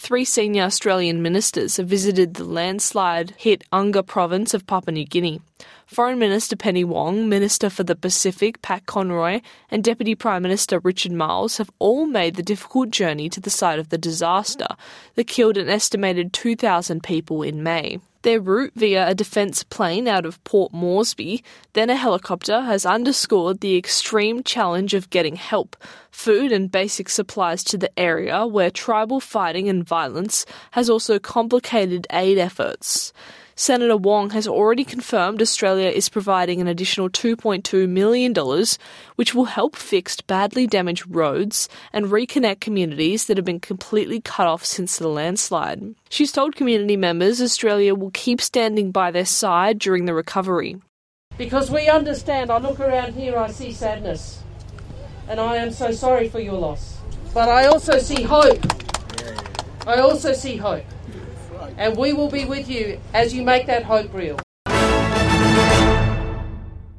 3 senior Australian ministers have visited the landslide-hit Unga province of Papua New Guinea. Foreign Minister Penny Wong, Minister for the Pacific Pat Conroy, and Deputy Prime Minister Richard Marles have all made the difficult journey to the site of the disaster that killed an estimated 2,000 people in May. Their route via a defence plane out of Port Moresby, then a helicopter, has underscored the extreme challenge of getting help, food and basic supplies to the area where tribal fighting and violence has also complicated aid efforts. Senator Wong has already confirmed Australia is providing an additional $2.2 million, which will help fix badly damaged roads and reconnect communities that have been completely cut off since the landslide. She's told community members Australia will keep standing by their side during the recovery. Because we understand, I look around here, I see sadness, and I am so sorry for your loss. But I also see hope. I also see hope. And we will be with you as you make that hope real.